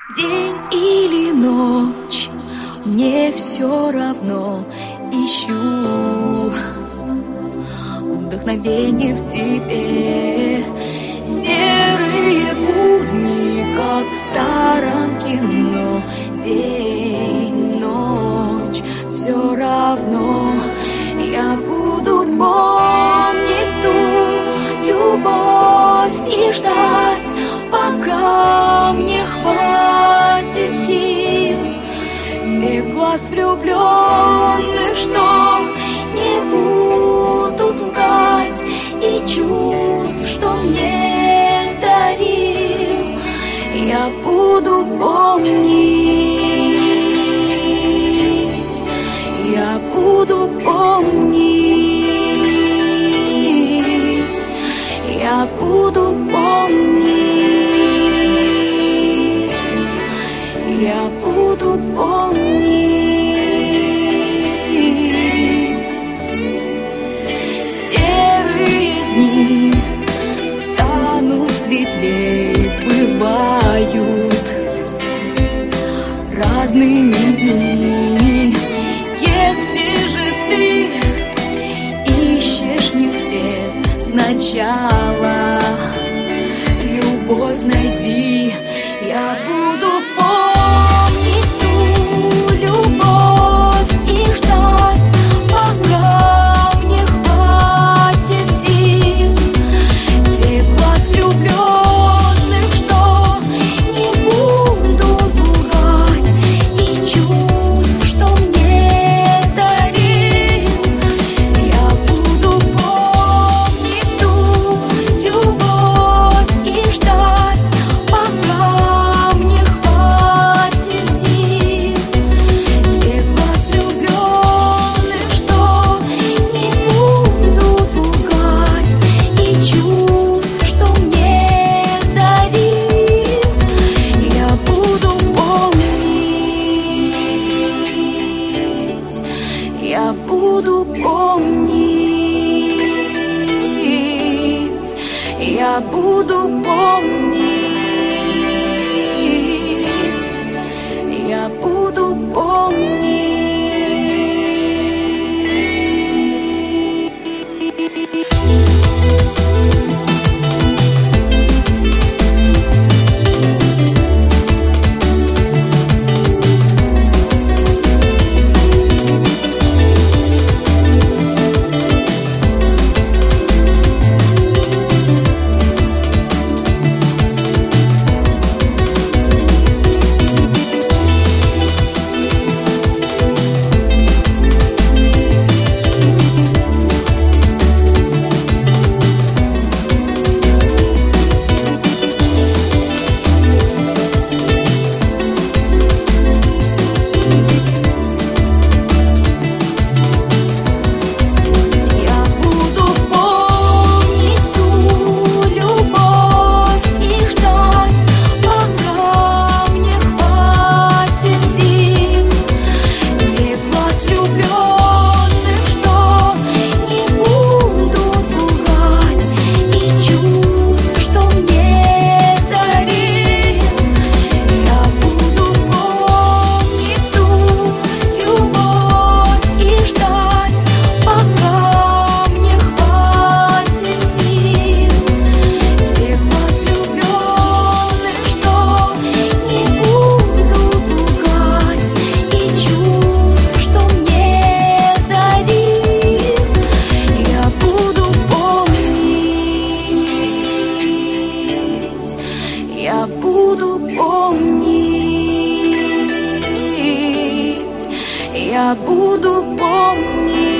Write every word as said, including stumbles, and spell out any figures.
День или ночь, мне все равно. Ищу вдохновение в тебе. Серые будни, как в старом кино. День, ночь, все равно. Я буду помнить ту любовь и ждать, пока мне хватит сил. Тех глаз влюбленных, что не будут лгать, и чувств, что мне дарил, я буду помнить, я буду помнить, я буду помнить, я буду помнить. Серые дни станут светлее, бывают разными дни. Если же ты ищешь в них свет, сначала любовь найди. Я буду помнить ту любовь и ждать, пока мне хватит сил. Тех глаз влюбленных, что не будут лгать, и чувств, что мне дарил. Я буду помнить ту любовь и ждать, пока мне хватит сил. Тех глаз влюбленных, что не будут лгать, и чувств, что мне дарил. Я буду помнить, я буду помнить, я буду помнить, я буду помнить. Я буду помнить, я буду помнить.